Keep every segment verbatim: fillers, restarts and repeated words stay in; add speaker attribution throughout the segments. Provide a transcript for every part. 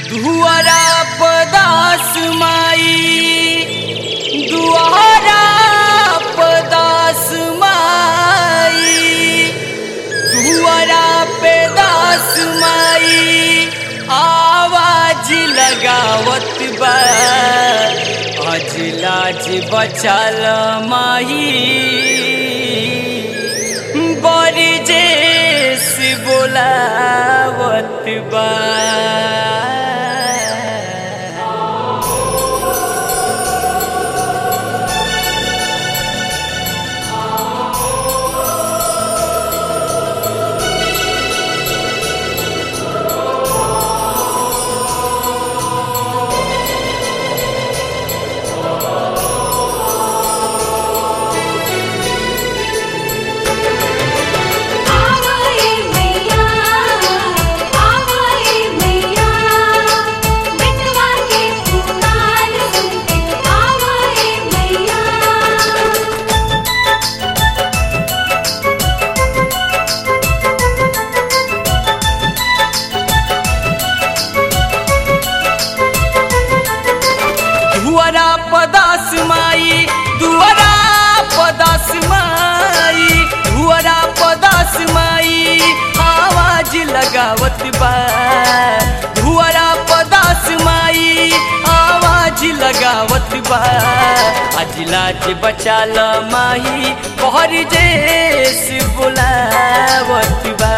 Speaker 1: दुआरा पदास माई दुआरा पदास माई दुआरा पदास माई आवाज लगावत बा आज लाज बचाल माई बरजेस बोलावत बा। दुआरा पदास माई दुआरा पदास माई दुआरा पदास माई आवाज लगावत बा दुआरा पदास माई आवाज लगावत बा आज लाज बचाल माई बरजेस बोलावत बा।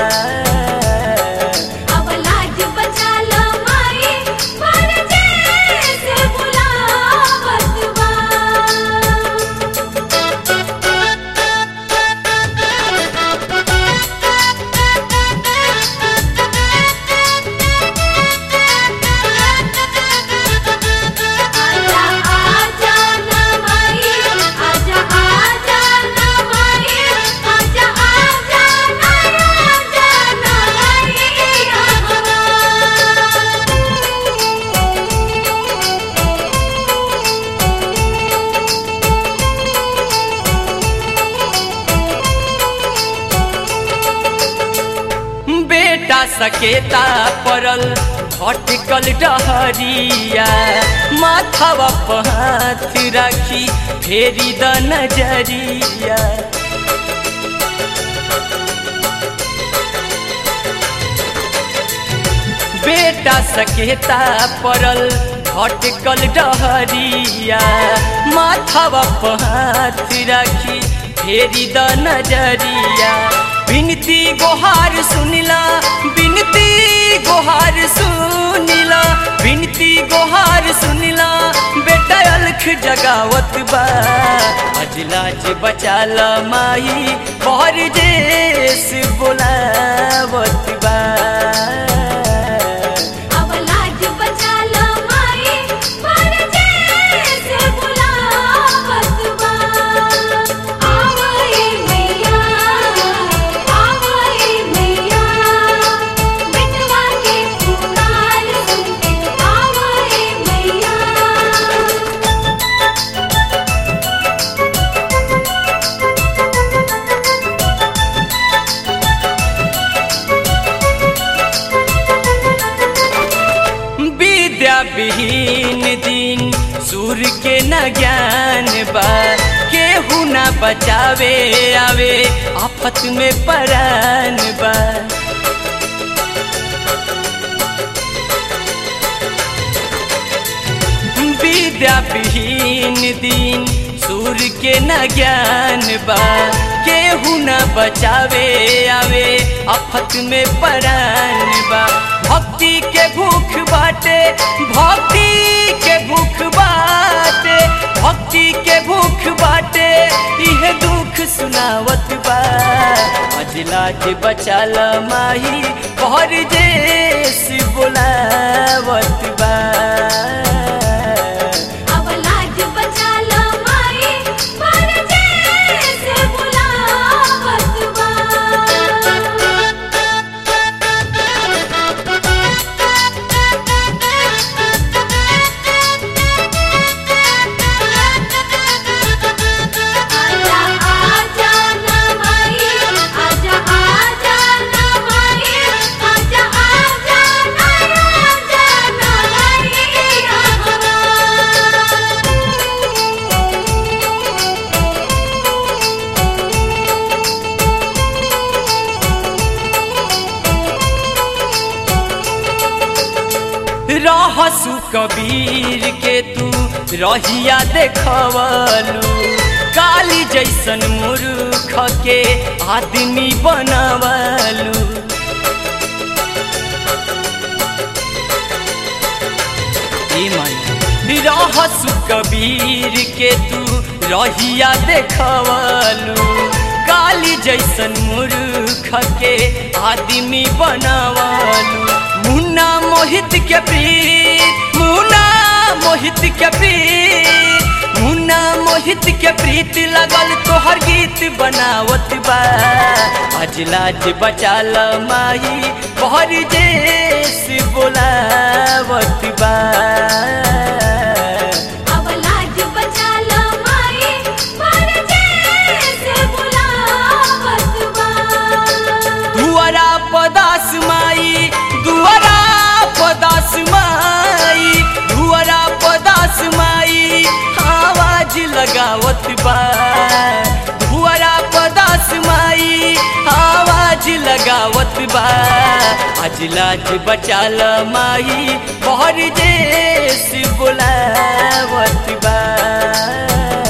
Speaker 1: सकेता परल भटकल डहरिया माथवा पर हाथ राखी फेरी द नजरिया बेटा सकेता परल भटकल डहरिया माथवा पर हाथ राखी फेरी द नजरिया बिनती गोहार सुनिला बिनती गोहार सुनिला बिनती गोहार सुनिला बेटा अलख जगावत बा आज लाज बचाल माई बरजेस बोलावत बा। विहीन दिन सूर के न ज्ञान बा केहू न बचावे आवे आफत में परान बा विद्या विहीन दिन सूर के न ज्ञान बा केहू न बचावे आवे आफत में परान बा भक्ति के भूख बाटे भक्ति के भूख बाटे भक्ति के भूख बाटे यह दुख सुनावत बा आज लाज बचाल माही बरजेस बोलावत बा।
Speaker 2: आजा आजा
Speaker 1: रहसु कबीर के तू रहिया देखवलू काली जैसन मूर्ख के आदमी बनवलू रहसु कबीर के तू रहिया देखवलू काली जैसन मूर्ख के आदमी बनवलू मुन्ना मोहित के प्रीत मुन्ना मोहित के प्रीत मुन्ना मोहित के प्रीत लगल तोहर गीत बनावत बा आज लाज बचाल माई बहर देश बोलावत बा
Speaker 2: अब लाज बचाल माई बहर देश बोलावत बा
Speaker 1: दुआरा पदास माई दुआरा पदास माई दुआरा पदास माई आवाज लगावत बा दुआरा पदास माई आवाज लगावत बा आज लाज बचाल माई बहर देश बोलावत बा।